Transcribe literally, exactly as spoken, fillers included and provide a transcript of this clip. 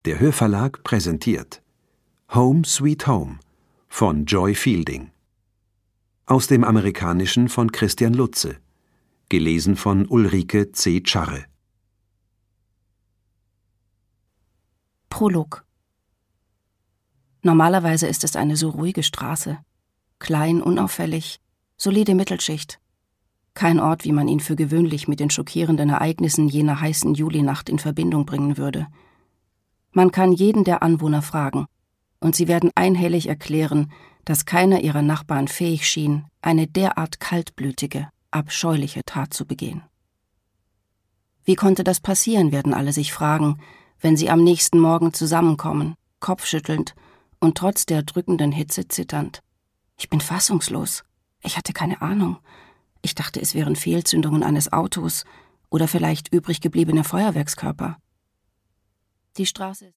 Der Hörverlag präsentiert Home Sweet Home von Joy Fielding. Aus dem Amerikanischen von Christian Lutze. Gelesen von Ulrike C. Tscharre. Prolog. Normalerweise ist es eine so ruhige Straße. Klein, unauffällig, solide Mittelschicht. Kein Ort, wie man ihn für gewöhnlich mit den schockierenden Ereignissen jener heißen Julinacht in Verbindung bringen würde. Man kann jeden der Anwohner fragen, und sie werden einhellig erklären, dass keiner ihrer Nachbarn fähig schien, eine derart kaltblütige, abscheuliche Tat zu begehen. Wie konnte das passieren, werden alle sich fragen, wenn sie am nächsten Morgen zusammenkommen, kopfschüttelnd und trotz der drückenden Hitze zitternd. Ich bin fassungslos. Ich hatte keine Ahnung. Ich dachte, es wären Fehlzündungen eines Autos oder vielleicht übrig gebliebene Feuerwerkskörper. Die Straße